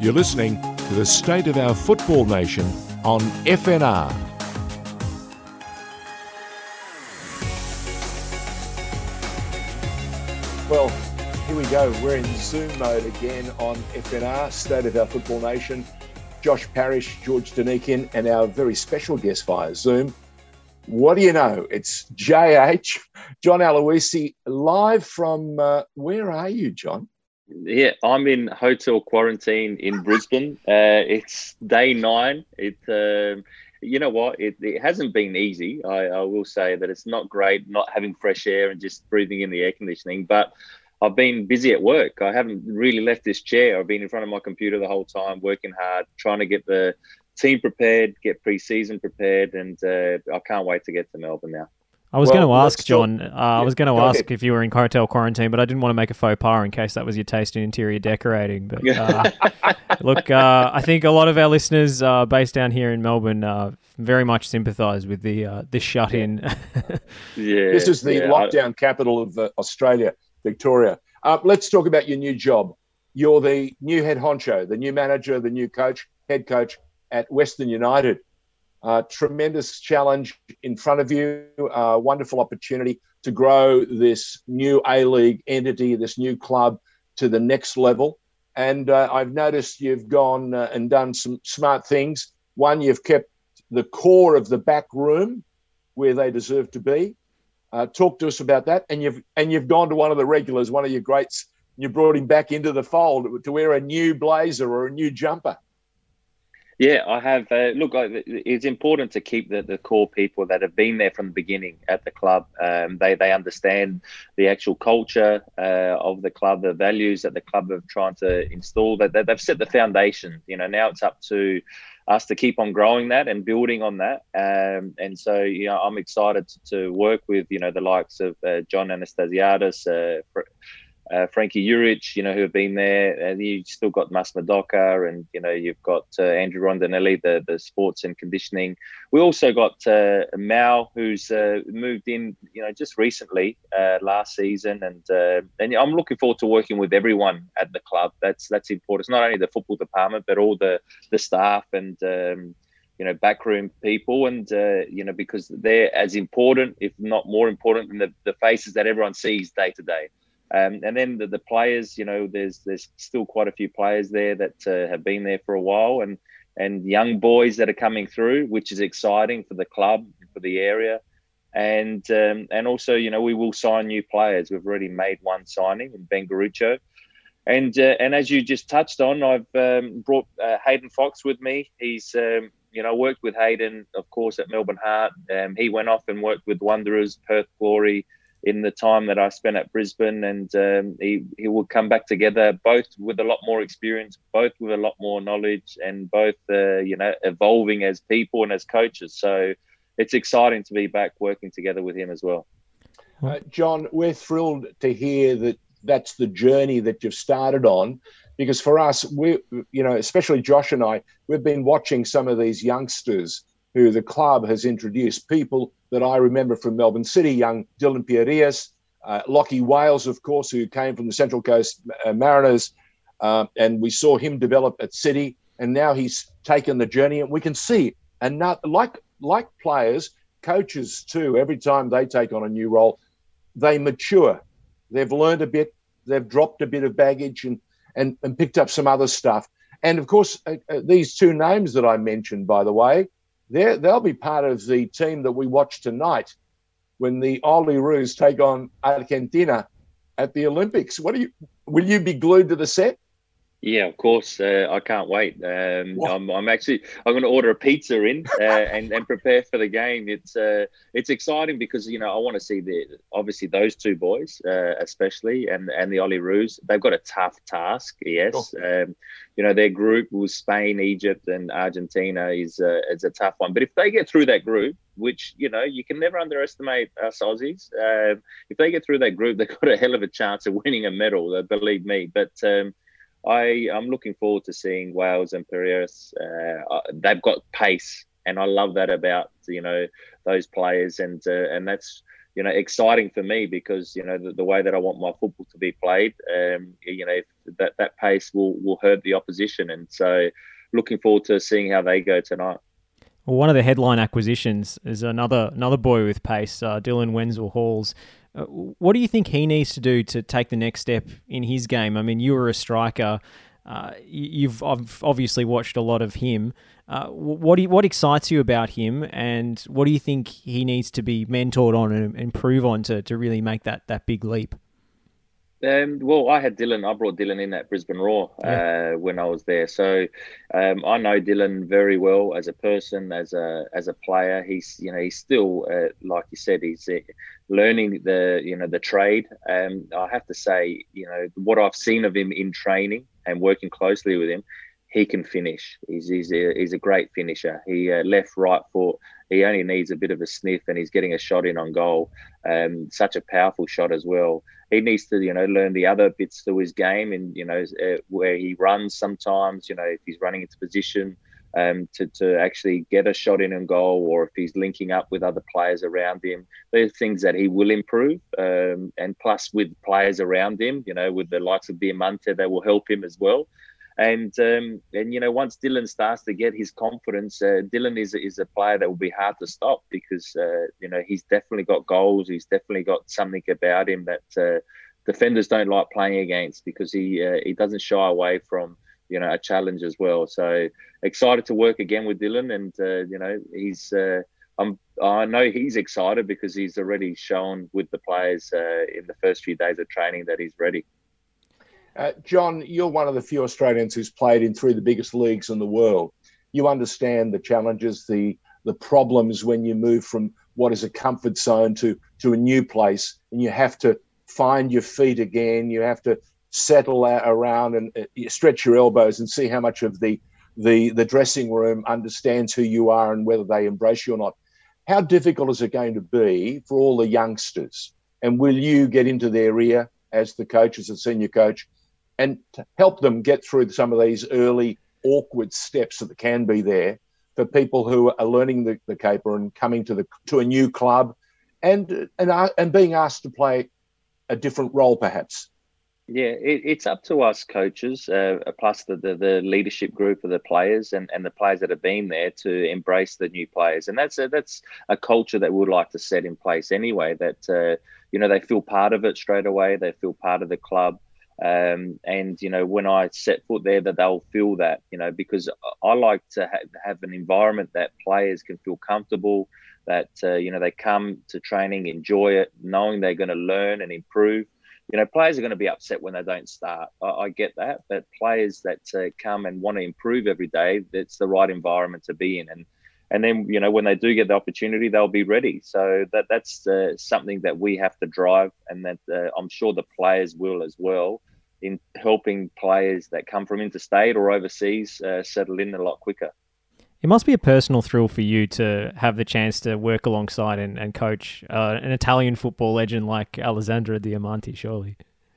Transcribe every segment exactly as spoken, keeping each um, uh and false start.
You're listening to the State of Our Football Nation on F N R. Well, here we go. We're in Zoom mode again on F N R, State of Our Football Nation. Josh Parrish, George Denikin, and our very special guest via Zoom. What do you know? It's J H, John Aloisi, live from, uh, where are you, John? Yeah, I'm in hotel quarantine in Brisbane. Uh, it's day nine. It, um, you know what? It, it hasn't been easy. I, I will say that it's not great not having fresh air and just breathing in the air conditioning. But I've been busy at work. I haven't really left this chair. I've been in front of my computer the whole time, working hard, trying to get the team prepared, get pre-season prepared, and uh, I can't wait to get to Melbourne now. I was well, going to ask, John, uh, yeah, I was going to ask ahead. if you were in hotel quarantine, but I didn't want to make a faux pas in case that was your taste in interior decorating. But uh, look, uh, I think a lot of our listeners uh, based down here in Melbourne uh, very much sympathise with the uh, this shut-in. yeah, This is the yeah, lockdown I... capital of uh, Australia, Victoria. Uh, let's talk about your new job. You're the new head honcho, the new manager, the new coach, head coach at Western United. Uh, tremendous challenge in front of you, uh, wonderful opportunity to grow this new A-League entity, this new club to the next level. And uh, I've noticed you've gone uh, and done some smart things. One, you've kept the core of the back room where they deserve to be. Uh, talk to us about that. And you've and you've gone to one of the regulars, one of your greats, and you brought him back into the fold to wear a new blazer or a new jumper. Yeah, I have. Uh, look, it's important to keep the, the core people that have been there from the beginning at the club. Um, they they understand the actual culture uh, of the club, the values that the club have tried to install. That they've set the foundation. You know, now it's up to us to keep on growing that and building on that. Um, and so, you know, I'm excited to, to work with, you know, the likes of uh, John Anastasiadis, uh, for, Uh, Frankie Juric, you know, who have been there, and you've still got Mas Madoka, and you know, you've got uh, Andrew Rondinelli, the the sports and conditioning. We also got uh, Mal, who's uh, moved in, you know, just recently uh, last season, and uh, and I'm looking forward to working with everyone at the club. That's that's important. It's not only the football department, but all the the staff and um, you know, backroom people, and uh, you know, because they're as important, if not more important, than the, the faces that everyone sees day to day. Um, and then the, the players, you know, there's there's still quite a few players there that uh, have been there for a while, and and young boys that are coming through, which is exciting for the club, for the area, and um, and also, you know, we will sign new players. We've already made one signing in Ben Garucho, and uh, and as you just touched on, I've um, brought uh, Hayden Fox with me. He's um, you know, worked with Hayden, of course, at Melbourne Heart. Um, he went off and worked with Wanderers, Perth Glory, in the time that I spent at Brisbane, and um, he, he will come back together, both with a lot more experience, both with a lot more knowledge, and both, uh, you know, evolving as people and as coaches. So it's exciting to be back working together with him as well. Uh, John, we're thrilled to hear that that's the journey that you've started on, because for us, we, you know, especially Josh and I, we've been watching some of these youngsters who the club has introduced, people that I remember from Melbourne City, young Dylan Pierrias, uh, Lockie Wales, of course, who came from the Central Coast uh, Mariners, uh, and we saw him develop at City, and now he's taken the journey, and we can see, and not, like like players, coaches too, every time they take on a new role, they mature. They've learned a bit, they've dropped a bit of baggage and and, and picked up some other stuff. And of course, uh, uh, these two names that I mentioned, by the way, They're, they'll be part of the team that we watch tonight when the Olyroos take on Argentina at the Olympics. What do you? Will you be glued to the set? Yeah, of course. Uh, I can't wait. Um, I'm, I'm actually I'm going to order a pizza in uh, and and prepare for the game. It's uh, it's exciting because, you know, I want to see the obviously those two boys, uh, especially, and and the Olyroos. They've got a tough task. Yes, oh. um, you know, their group with Spain, Egypt, and Argentina is uh, is a tough one. But if they get through that group, which, you know, you can never underestimate us Aussies. Uh, if they get through that group, they've got a hell of a chance of winning a medal. Believe me. But um, I, I'm looking forward to seeing Wales and Pierrias. Uh, they've got pace, and I love that about, you know, those players, and uh, and that's, you know, exciting for me because, you know, the, the way that I want my football to be played, um, you know, if, that that pace will will hurt the opposition. And so, looking forward to seeing how they go tonight. Well, one of the headline acquisitions is another another boy with pace, uh, Dylan Wenzel-Halls. Uh, what do you think he needs to do to take the next step in his game? I mean, you were a striker. Uh, you've obviously watched a lot of him. Uh, what do you, what excites you about him, and what do you think he needs to be mentored on and improve on to, to really make that, that big leap? Um, well, I had Dylan. I brought Dylan in at Brisbane Roar yeah. uh, when I was there, so um, I know Dylan very well as a person, as a as a player. He's you know he's still uh, like you said, he's uh, learning the you know the trade. Um, I have to say, you know what I've seen of him in training and working closely with him, he can finish. He's he's a, he's a great finisher. He uh, left, right foot. He only needs a bit of a sniff, and he's getting a shot in on goal. Um, such a powerful shot as well. He needs to, you know, learn the other bits to his game, and you know, uh, where he runs sometimes. You know, if he's running into position, um, to to actually get a shot in on goal, or if he's linking up with other players around him. There's things that he will improve, um, and plus with players around him, you know, with the likes of Diamante, that will help him as well. And um, and you know, once Dylan starts to get his confidence, uh, Dylan is is a player that will be hard to stop, because uh, you know he's definitely got goals. He's definitely got something about him that uh, defenders don't like playing against, because he uh, he doesn't shy away from you know a challenge as well. So excited to work again with Dylan, and uh, you know he's uh, I'm I know he's excited because he's already shown with the players uh, in the first few days of training that he's ready. Uh, John, you're one of the few Australians who's played in three of the biggest leagues in the world. You understand the challenges, the the problems when you move from what is a comfort zone to, to a new place, and you have to find your feet again. You have to settle out around and uh, stretch your elbows and see how much of the, the, the dressing room understands who you are and whether they embrace you or not. How difficult is it going to be for all the youngsters? And will you get into their ear as the coach, as a senior coach, and to help them get through some of these early awkward steps that can be there for people who are learning the, the caper and coming to the to a new club and and and being asked to play a different role, perhaps? Yeah, it, it's up to us coaches, uh, plus the, the the leadership group of the players and, and the players that have been there, to embrace the new players. And that's a, that's a culture that we'd like to set in place anyway, that, uh, you know, they feel part of it straight away. They feel part of the club. Um, and, you know, when I set foot there, that they'll feel that, you know, because I like to ha- have an environment that players can feel comfortable, that, uh, you know, they come to training, enjoy it, knowing they're going to learn and improve. You know, players are going to be upset when they don't start. I, I get that. But players that uh, come and want to improve every day, that's the right environment to be in. And and then, you know, when they do get the opportunity, they'll be ready. So that that's uh, something that we have to drive, and that uh, I'm sure the players will as well, in helping players that come from interstate or overseas uh, settle in a lot quicker. It must be a personal thrill for you to have the chance to work alongside and, and coach uh, an Italian football legend like Alessandro Diamante, surely.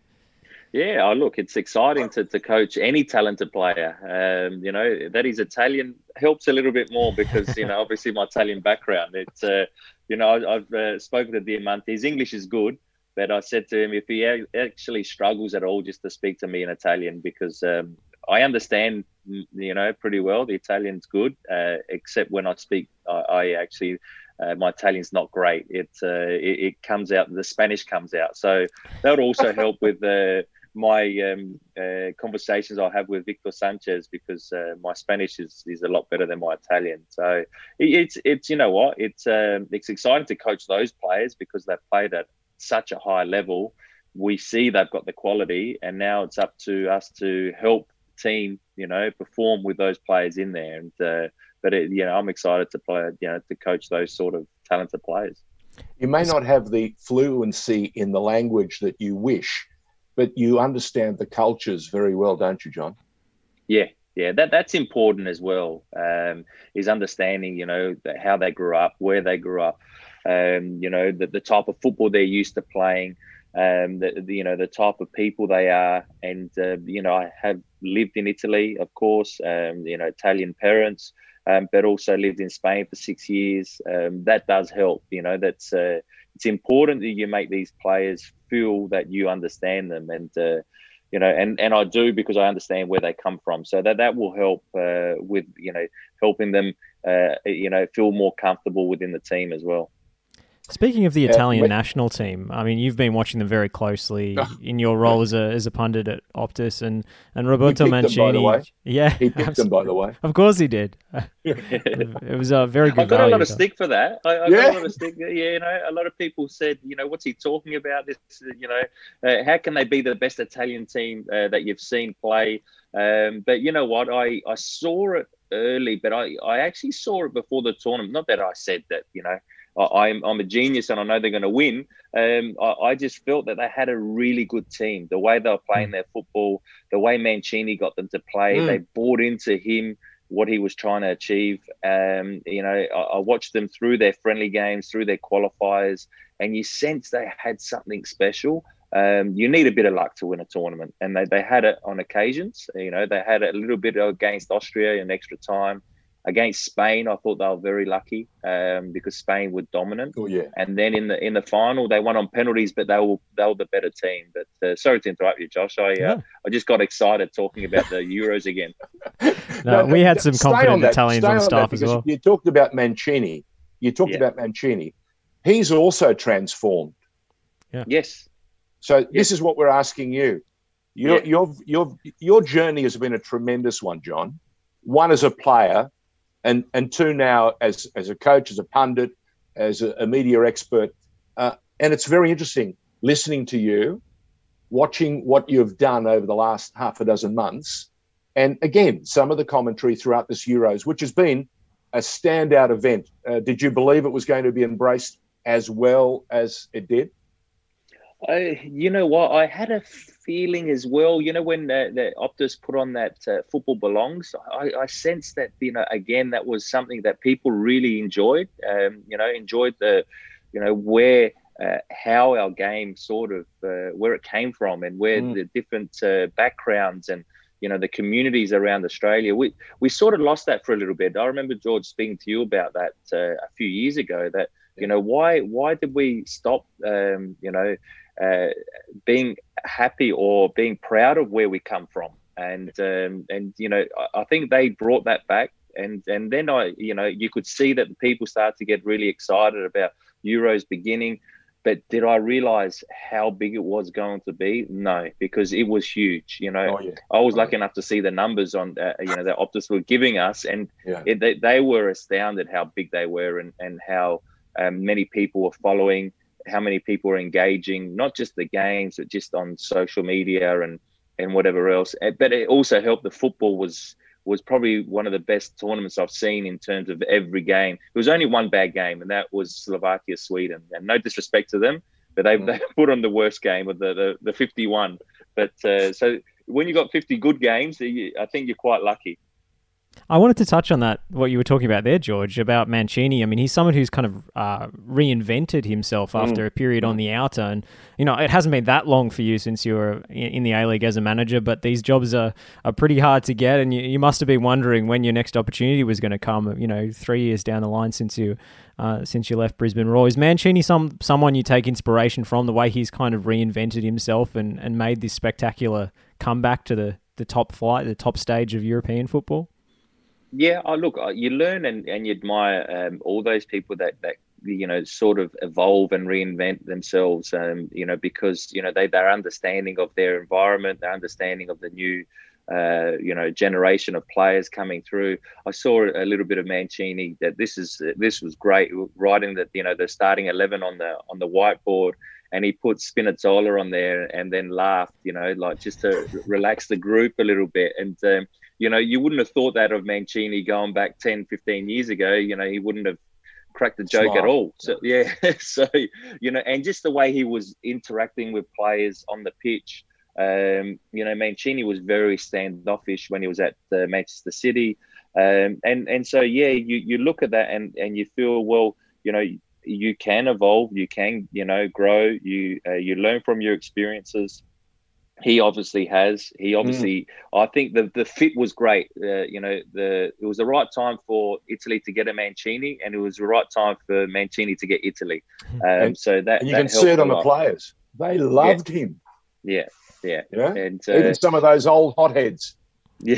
Yeah, oh, look, it's exciting to, to coach any talented player. Um, you know, that he's Italian helps a little bit more because, you know, obviously my Italian background. It's, uh, you know, I, I've uh, spoken to Diamante. His English is good, but I said to him, if he actually struggles at all, just to speak to me in Italian, because um, I understand, you know, pretty well. The Italian's good, uh, except when I speak, I, I actually... Uh, my Italian's not great. It, uh, it it comes out, the Spanish comes out. So that would also help with uh, my um, uh, conversations I have with Victor Sanchez, because uh, my Spanish is, is a lot better than my Italian. So it, it's it's you know what it's um, it's exciting to coach those players because they've played at such a high level. We see they've got the quality, and now it's up to us to help team, you know, perform with those players in there. And uh, but it, you know, I'm excited to play, you know, to coach those sort of talented players. You may not have the fluency in the language that you wish, but you understand the cultures very well, don't you, John? Yeah, yeah, that that's important as well. Um, is understanding, you know, how they grew up, where they grew up, um, you know, the, the type of football they're used to playing. Um, the, the, you know, the type of people they are. And, uh, you know, I have lived in Italy, of course, um, you know, Italian parents, um, but also lived in Spain for six years. Um, that does help, you know, that's, uh, it's important that you make these players feel that you understand them. And, uh, you know, and, and I do because I understand where they come from. So that, that will help uh, with, you know, helping them, uh, you know, feel more comfortable within the team as well. Speaking of the Italian uh, national team, I mean, you've been watching them very closely in your role as a as a pundit at Optus, and, and Roberto Mancini. Them, by the way. Yeah, he picked absolutely. them, by the way. Of course he did. It was a very good. I got value, a lot of though. stick for that. I, I yeah. got a lot of stick. Yeah, you know, a lot of people said, you know, what's he talking about? This, you know, uh, how can they be the best Italian team uh, that you've seen play? Um, but you know what? I I saw it early, but I I actually saw it before the tournament. Not that I said that, you know. I'm I'm a genius and I know they're going to win. Um, I, I just felt that they had a really good team. The way they were playing their football, the way Mancini got them to play, mm. they bought into him, what he was trying to achieve. Um, you know, I, I watched them through their friendly games, through their qualifiers, and you sense they had something special. Um, you need a bit of luck to win a tournament, and they, they had it on occasions. You know, they had it a little bit against Austria in extra time. Against Spain, I thought they were very lucky um, because Spain were dominant. Oh yeah. And then in the in the final, they won on penalties, but they were they were the better team. But uh, sorry to interrupt you, Josh. I uh, yeah. I just got excited talking about the Euros again. no, no, we had some confident on Italians on, on staff as well. You talked about Mancini. You talked yeah. about Mancini. He's also transformed. Yeah. Yes. So yes. this is what we're asking you. Your yeah. your your your journey has been a tremendous one, John. One as a player. And and two now as as a coach, as a pundit, as a, a media expert, uh, and it's very interesting listening to you, watching what you've done over the last half a dozen months, and again some of the commentary throughout this Euros, which has been a standout event. Uh, did you believe it was going to be embraced as well as it did? I, you know what, I had a feeling as well, you know, when the, the Optus put on that uh, Football Belongs, I, I sensed that, you know, again, that was something that people really enjoyed, um, you know, enjoyed the, you know, where, uh, how our game sort of, uh, where it came from and where mm. the different uh, backgrounds and, you know, the communities around Australia. We we sort of lost that for a little bit. I remember, George, speaking to you about that uh, a few years ago, that, you know, why why did we stop, um, you know, uh, being happy or being proud of where we come from? And, um, and you know, I, I think they brought that back. And, and then, I, you know, you could see that the people started to get really excited about Euros beginning. But did I realize how big it was going to be? No, because it was huge. You know, oh, yeah. I was lucky enough to see the numbers on, uh, you know, that Optus were giving us, and yeah. it, they, they were astounded how big they were and, and how um, many people were following, how many people were engaging, not just the games, but just on social media and, and whatever else. But it also helped the football was was probably one of the best tournaments I've seen in terms of every game. There was only one bad game, and that was Slovakia, Sweden. And no disrespect to them, but they mm. they put on the worst game of the, the, the fifty-one. But uh, so when you got fifty good games, I think you're quite lucky. I wanted to touch on that, what you were talking about there, George, about Mancini. I mean, he's someone who's kind of uh, reinvented himself after mm. a period on the outer. And, you know, it hasn't been that long for you since you were in the A-League as a manager, but these jobs are, are pretty hard to get. And you, you must have been wondering when your next opportunity was going to come, you know, three years down the line since you uh, since you left Brisbane Roar. Is Mancini some someone you take inspiration from, the way he's kind of reinvented himself and, and made this spectacular comeback to the, the top flight, the top stage of European football? Yeah, I look, you learn and, and you admire um, all those people that, that, you know, sort of evolve and reinvent themselves, um, you know, because, you know, they, their understanding of their environment, their understanding of the new, uh, you know, generation of players coming through. I saw a little bit of Mancini that this is, this was great, writing that, you know, the starting eleven on the, on the whiteboard, and he put Spinazzola on there and then laughed, you know, like just to relax the group a little bit. And, um, you know, you wouldn't have thought that of Mancini going back ten, fifteen years ago. You know, he wouldn't have cracked the joke Smart. at all. So, yeah. so, you know, and just the way he was interacting with players on the pitch. Um, you know, Mancini was very standoffish when he was at uh, Manchester City. Um, and, and so, yeah, you, you look at that and, and you feel, well, you know, you can evolve, you can, you know, grow, you, uh, you learn from your experiences. He obviously has. He obviously, mm. I think the, the fit was great. Uh, you know, the it was the right time for Italy to get a Mancini, and it was the right time for Mancini to get Italy. Um, and, so that and you that can see it on the lot. players. They loved yeah. him. Yeah, yeah. Yeah, And uh, even some of those old hotheads. Yeah.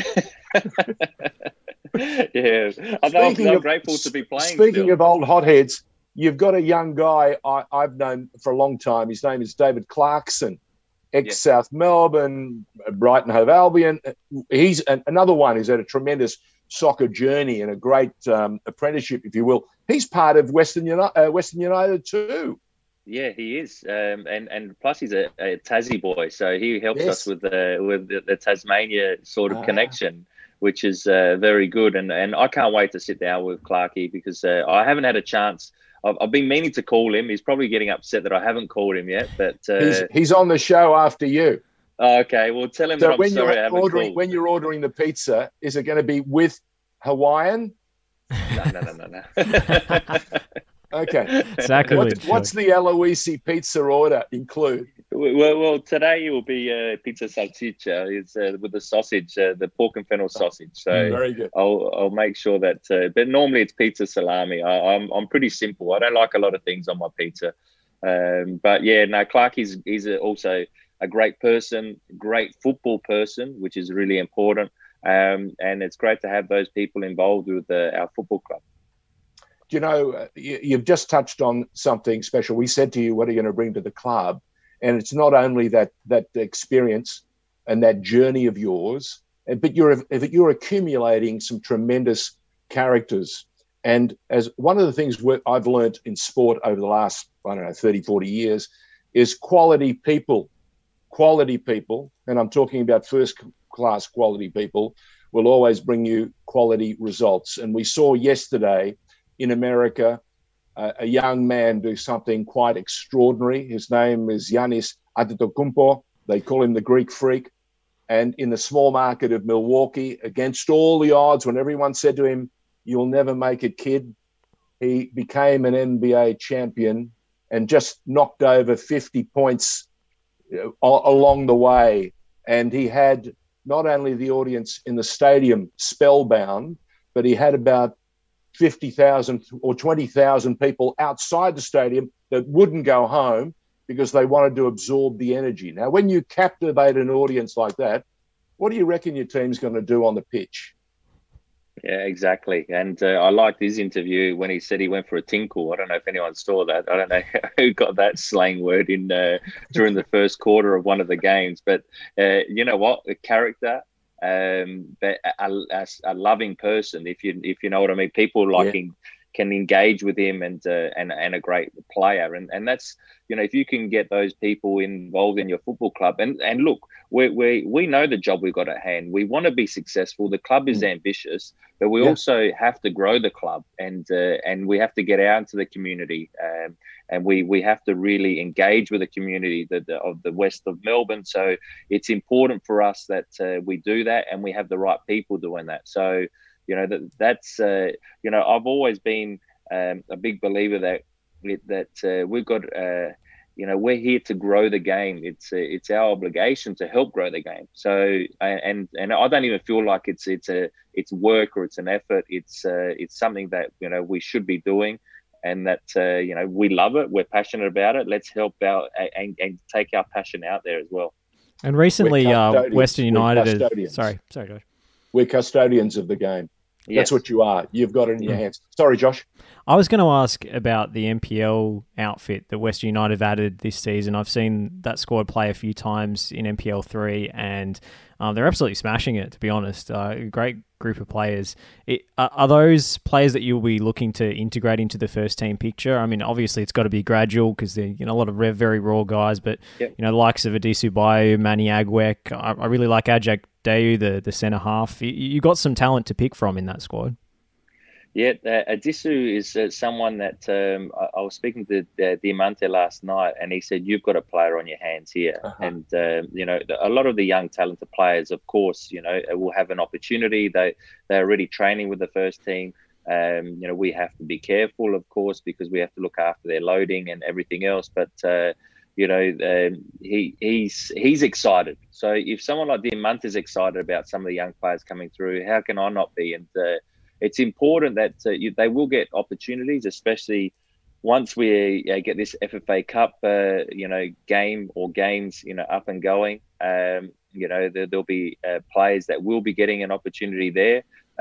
yeah. I'm, Speaking I'm of, grateful to be playing. Speaking still. of old hotheads, you've got a young guy I, I've known for a long time. His name is David Clarkson, ex-South yeah. Melbourne, Brighton Hove Albion. He's an, another one who's had a tremendous soccer journey and a great um, apprenticeship, if you will. He's part of Western United, uh, Western United too. Yeah, he is, um, and and plus he's a, a Tassie boy, so he helps yes. us with the with the, the Tasmania sort of ah. connection, which is uh, very good. And and I can't wait to sit down with Clarky because uh, I haven't had a chance. I've, I've been meaning to call him. He's probably getting upset that I haven't called him yet. But uh, he's he's on the show after you. Oh, okay, well tell him so that I'm sorry I haven't ordering, called. When you're ordering the pizza, is it going to be with Hawaiian? No, no, no, no, no. Okay. Exactly. What, what's the Aloisi pizza order include? Well, well, today it will be uh, pizza salchicha. It's uh, with the sausage, uh, the pork and fennel sausage. So very good. I'll I'll make sure that. Uh, but normally it's pizza salami. I, I'm I'm pretty simple. I don't like a lot of things on my pizza. Um, but yeah, no, Clark is he's a, also a great person, great football person, which is really important. Um, and it's great to have those people involved with uh, our football club. You know, you've just touched on something special. We said to you, what are you going to bring to the club? And it's not only that that experience and that journey of yours, but you're you're accumulating some tremendous characters. And as one of the things I've learned in sport over the last, I don't know, thirty, forty years, is quality people. Quality people, and I'm talking about first-class quality people, will always bring you quality results. And we saw yesterday in America, uh, a young man do something quite extraordinary. His name is Giannis Antetokounmpo. They call him the Greek Freak. And in the small market of Milwaukee, against all the odds, when everyone said to him, "You'll never make it, kid," he became an N B A champion and just knocked over fifty points along the way. And he had not only the audience in the stadium spellbound, but he had about fifty thousand or twenty thousand people outside the stadium that wouldn't go home because they wanted to absorb the energy. Now, when you captivate an audience like that, what do you reckon your team's going to do on the pitch? Yeah, exactly. And uh, I liked his interview when he said he went for a tinkle. I don't know if anyone saw that. I don't know who got that slang word in uh, during the first quarter of one of the games. But uh, you know what? The character, um, but a, a, a loving person, if you if you know what I mean. People liking. Yeah. Can engage with him and uh, and and a great player, and and that's, you know, if you can get those people involved in your football club, and and look, we we we know the job we've got at hand. We want to be successful. The club is mm. ambitious, but we yeah. also have to grow the club, and uh, and we have to get out into the community, um, and we we have to really engage with the community that of the west of Melbourne. So it's important for us that uh, we do that, and we have the right people doing that. So. You know, that that's, uh, you know, I've always been um, a big believer that that uh, we've got, uh, you know, we're here to grow the game. It's uh, it's our obligation to help grow the game. So, and and I don't even feel like it's it's a it's work or it's an effort. It's uh, it's something that, you know, we should be doing, and that, uh, you know, we love it. We're passionate about it. Let's help out and, and take our passion out there as well. And recently, uh, Western United is, sorry, sorry, Josh. We're custodians of the game. Yes. That's what you are. You've got it in your hands. Sorry, Josh. I was going to ask about the N P L outfit that Western United have added this season. I've seen that squad play a few times in N P L three, and um, they're absolutely smashing it, to be honest. Uh, a great group of players. It, uh, are those players that you'll be looking to integrate into the first team picture? I mean, obviously it's got to be gradual because they're, you know, a lot of very raw guys, but yep. you know, the likes of Adisu Bayo, Manny Agwek. I, I really like Ajak Dayu, the, the centre half. You, you got some talent to pick from in that squad. Yeah, uh, Adisu is uh, someone that um, I, I was speaking to uh, Diamante last night, and he said, you've got a player on your hands here. Uh-huh. And, um, you know, a lot of the young talented players, of course, you know, will have an opportunity. They, they're already training with the first team. Um, you know, we have to be careful, of course, because we have to look after their loading and everything else. But, uh, you know, um, he he's he's excited. So if someone like Diamante is excited about some of the young players coming through, how can I not be? And uh, it's important that uh, you, they will get opportunities, especially once we uh, get this F F A Cup, uh, you know, game or games, you know, up and going. Um, you know, there, there'll be uh, players that will be getting an opportunity there.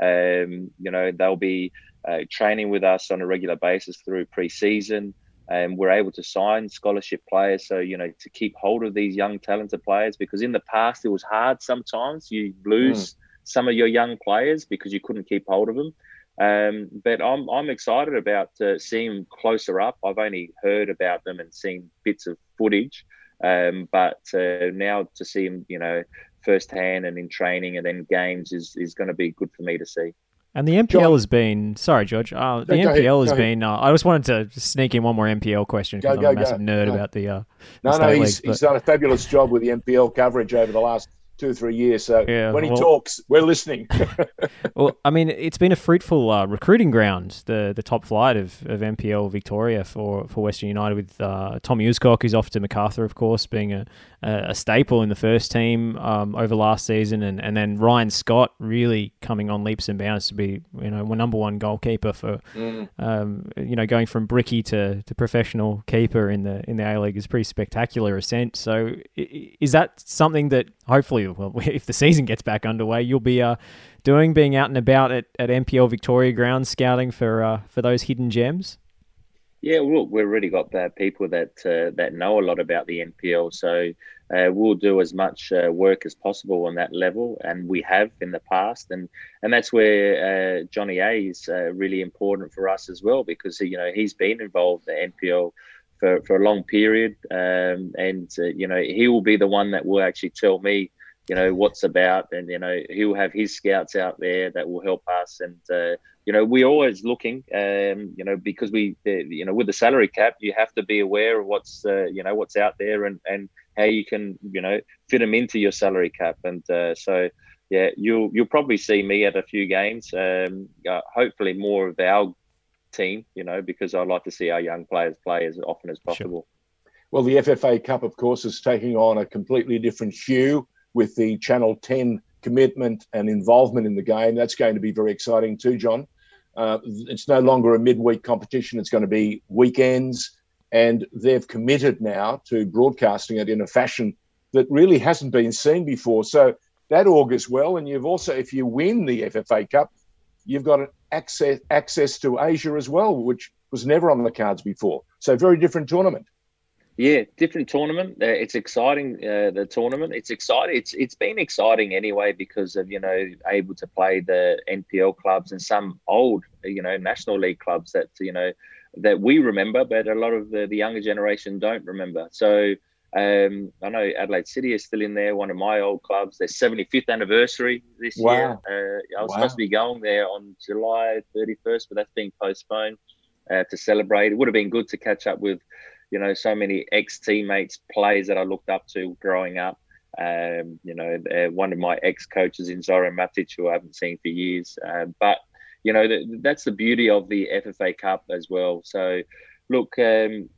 Um, you know, they'll be uh, training with us on a regular basis through pre-season. And we're able to sign scholarship players. So, you know, to keep hold of these young, talented players, because in the past it was hard sometimes. You lose mm. some of your young players because you couldn't keep hold of them. Um, but I'm I'm excited about uh, seeing them closer up. I've only heard about them and seen bits of footage. Um, but uh, now to see them, you know, firsthand and in training and then games is, is going to be good for me to see. And the M P L John, has been, sorry, George, uh, the M P L ahead, has been, uh, I just wanted to sneak in one more M P L question because I'm go, a massive go. nerd go. about the uh, No, the no, he's, leagues, he's done a fabulous job with the M P L coverage over the last two or three years. So yeah, when he well, talks, we're listening. Well, I mean, it's been a fruitful uh, recruiting ground, the the top flight of, of M P L Victoria for, for Western United, with uh, Tom Uscock, who's off to Macarthur, of course, being a, a staple in the first team um, over last season, and, and then Ryan Scott really coming on leaps and bounds to be, you know, number one goalkeeper for, mm. um, you know, going from bricky to, to professional keeper in the in the A-League is pretty spectacular ascent. So is that something that hopefully, well, if the season gets back underway, you'll be uh, doing, being out and about at, at M P L Victoria grounds, scouting for uh, for those hidden gems? Yeah, well, we've already got uh, people that uh, that know a lot about the N P L, so uh, we'll do as much uh, work as possible on that level, and we have in the past, and and that's where uh, Johnny A is uh, really important for us as well, because you know he's been involved in the N P L for, for a long period, um, and uh, you know he will be the one that will actually tell me, you know, what's about, and you know he'll have his scouts out there that will help us, and uh, you know we're always looking, um, you know, because we, uh, you know, with the salary cap, you have to be aware of what's, uh, you know, what's out there, and and how you can, you know, fit them into your salary cap, and uh, so yeah, you'll you'll probably see me at a few games, um, uh, hopefully more of our team, you know, because I like to see our young players play as often as possible. Sure. Well, the F F A Cup, of course, is taking on a completely different hue with the Channel ten commitment and involvement in the game. That's going to be very exciting too, John. Uh, it's no longer a midweek competition. It's going to be weekends, and they've committed now to broadcasting it in a fashion that really hasn't been seen before. So that augurs well. And you've also, if you win the F F A Cup, you've got access, access to Asia as well, which was never on the cards before. So very different tournament. Yeah, different tournament. Uh, it's exciting. Uh, the tournament. It's exciting. It's it's been exciting anyway because of, you know, able to play the N P L clubs and some old, you know, National League clubs that, you know, that we remember, but a lot of the, the younger generation don't remember. So um, I know Adelaide City is still in there. One of my old clubs. Their seventy-fifth anniversary this wow. year. Uh, I was wow. supposed to be going there on July thirty-first, but that's being postponed uh, to celebrate. It would have been good to catch up with, you know, so many ex-teammates, players that I looked up to growing up. Um, you know, uh, one of my ex-coaches in Zoran Matic, who I haven't seen for years. Uh, but, you know, th- that's the beauty of the F F A Cup as well. So, look, um,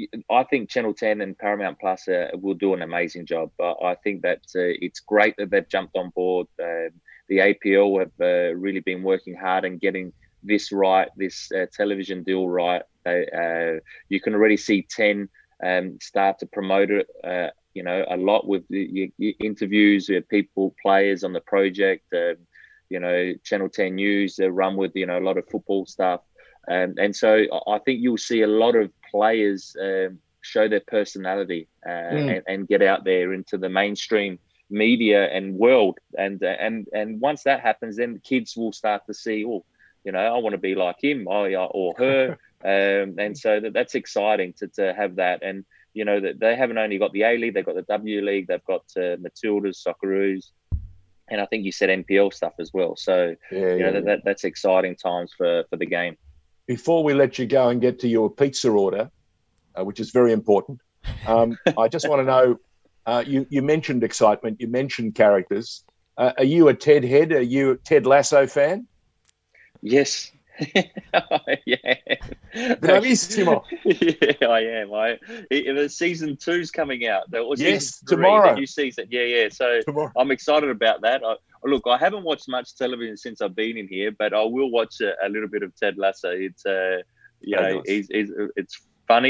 I think Channel ten and Paramount Plus uh, will do an amazing job. But I think that uh, it's great that they've jumped on board. Uh, the A P L have uh, really been working hard and getting this right, this uh, television deal right. Uh, you can already see ten um, start to promote it, uh, you know, a lot with the, the interviews with people, players on the project. Uh, you know, Channel ten News, they run with, you know, a lot of football stuff. Um, and so I think you'll see a lot of players um, show their personality uh, mm. and, and get out there into the mainstream media and world. And, and, and once that happens, then the kids will start to see, oh, you know, I want to be like him or, or her. Um, and so that, that's exciting to, to have that. And, you know, that they haven't only got the A-League, they've got the W League, they've got uh, Matildas, Socceroos, and I think you said N P L stuff as well. So, yeah, you know, yeah, that, that that's exciting times for, for the game. Before we let you go and get to your pizza order, uh, which is very important, um, I just want to know, uh, you, you mentioned excitement, you mentioned characters. Uh, are you a Ted head? Are you a Ted Lasso fan? Yes. yeah. Bravissimo. yeah, I am. I the season two's coming out. There was yes, tomorrow. The new season. Yeah, yeah. So tomorrow. I'm excited about that. I, look, I haven't watched much television since I've been in here, but I will watch a, a little bit of Ted Lasso. It's uh, you oh, know, nice. he's, he's, it's funny.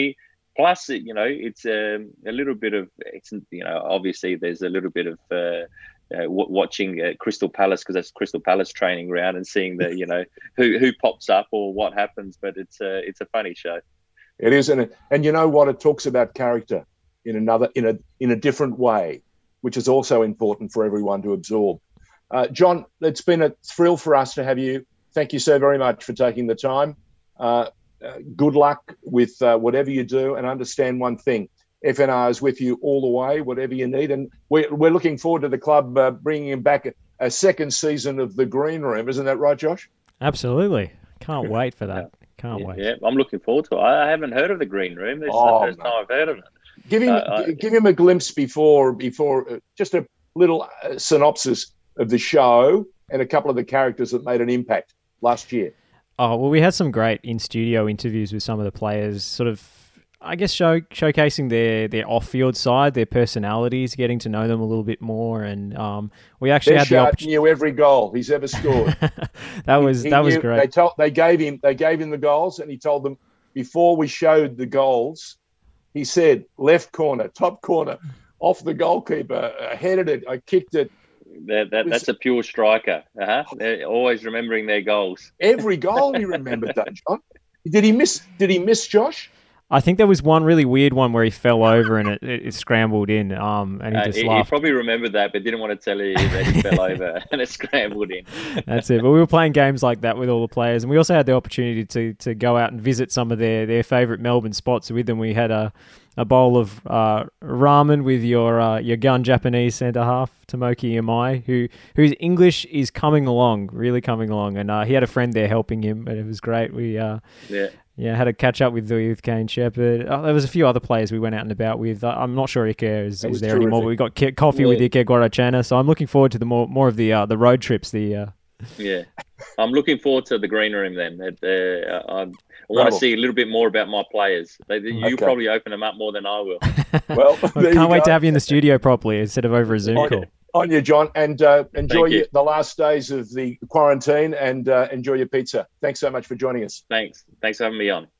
plus, you know, it's um, a little bit of, it's, you know, obviously there's a little bit of uh, uh, w- watching uh, Crystal Palace, because that's Crystal Palace training ground, and seeing the, you know, who who pops up or what happens. But it's a it's a funny show. It is, and and you know what? It talks about character in another in a in a different way, which is also important for everyone to absorb. Uh, John, it's been a thrill for us to have you. Thank you so very much for taking the time. Uh, uh, good luck with uh, whatever you do, and understand one thing: F N R is with you all the way, whatever you need, and we're we're looking forward to the club uh, bringing back a, a second season of the Green Room. Isn't that right, Josh? Absolutely. Can't wait for that. Can't yeah, wait. Yeah, I'm looking forward to it. I haven't heard of the Green Room. This oh, is the first no. time I've heard of it. Give him, uh, I, give him a glimpse before, before uh, just a little uh, synopsis of the show and a couple of the characters that made an impact last year. Oh, well, we had some great in-studio interviews with some of the players, sort of, I guess, show, showcasing their, their off-field side, their personalities, getting to know them a little bit more. And um, we actually Their had the opportunity. Knew every goal he's ever scored. that was he, that he was knew, great. They told, they gave him, they gave him the goals, and he told them before we showed the goals. He said, "Left corner, top corner, off the goalkeeper, I headed it, I kicked it." That, that, was, that's a pure striker. Uh-huh. They're always remembering their goals. Every goal he remembered that, John. Did he miss? Did he miss, Josh? I think there was one really weird one where he fell over and it, it, it scrambled in, um, and he uh, just he, laughed. He probably remembered that, but didn't want to tell you that he fell over and it scrambled in. That's it. But we were playing games like that with all the players, and we also had the opportunity to to go out and visit some of their, their favourite Melbourne spots with them. We had a, a bowl of uh, ramen with your uh, your gun Japanese centre half, Tomoki Imai, who whose English is coming along, really coming along, and uh, he had a friend there helping him, and it was great. We uh, yeah. Yeah, had a catch up with with Kane Shepherd. Uh, there was a few other players we went out and about with. Uh, I'm not sure Ike is, is there terrific. anymore, but we got ki- coffee yeah. with Ike Guarachana. So I'm looking forward to the more more of the uh, the road trips. The uh... yeah, I'm looking forward to the Green Room then. Uh, I, I want to see a little bit more about my players. They, you okay. probably open them up more than I will. Well, I can't wait go. to have you in the studio properly instead of over a Zoom on call. You, on you, John, and uh, enjoy you. your, the last days of the quarantine, and uh, enjoy your pizza. Thanks so much for joining us. Thanks. Thanks for having me on.